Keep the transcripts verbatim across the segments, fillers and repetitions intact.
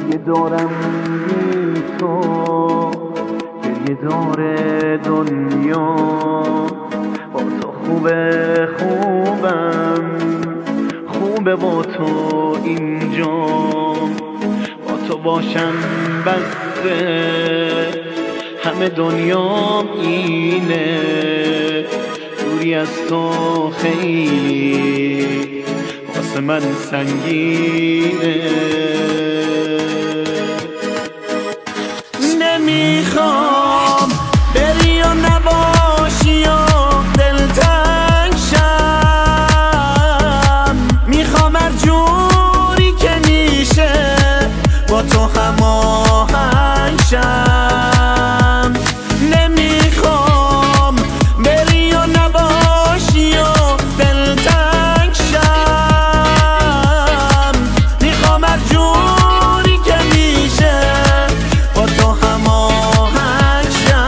گریه دارم بی تو، گریه داره دنیا. با تو خوبه خوبم، خوبه با تو اینجا. با تو باشم بسه همه دنیام اینه. دوری از تو خیلی واسه من سنگینه. نمیخوام بری و نباشی و دلتنگ شم. میخوام هر جوری که میشه با تو هماهنگ شم. نمیخوام بری و نباشی و دلتنگ شم. میخوام هر جوری که میشه با تو هماهنگ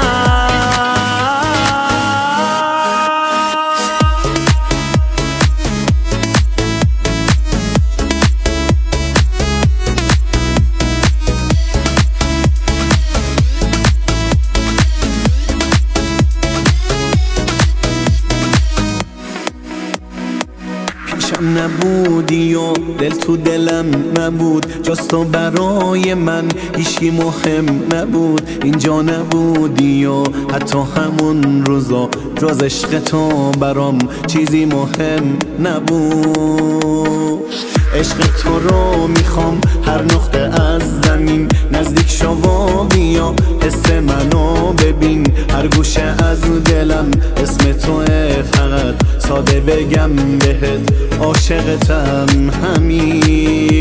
پیشم نبودی و دل تو دلم نبود، جز تو برای من هیچی مهم نبود. اینجا نبودی و حتی همون روزا جز عشق تو برام چیزی مهم نبود. عشق تو رو میخوام هر نقطه از زمین، نزدیک شو و بیا حس منو ببین. هر گوشه از دلم اسم توه، فقط ساده بگم بهت عاشقتم همین.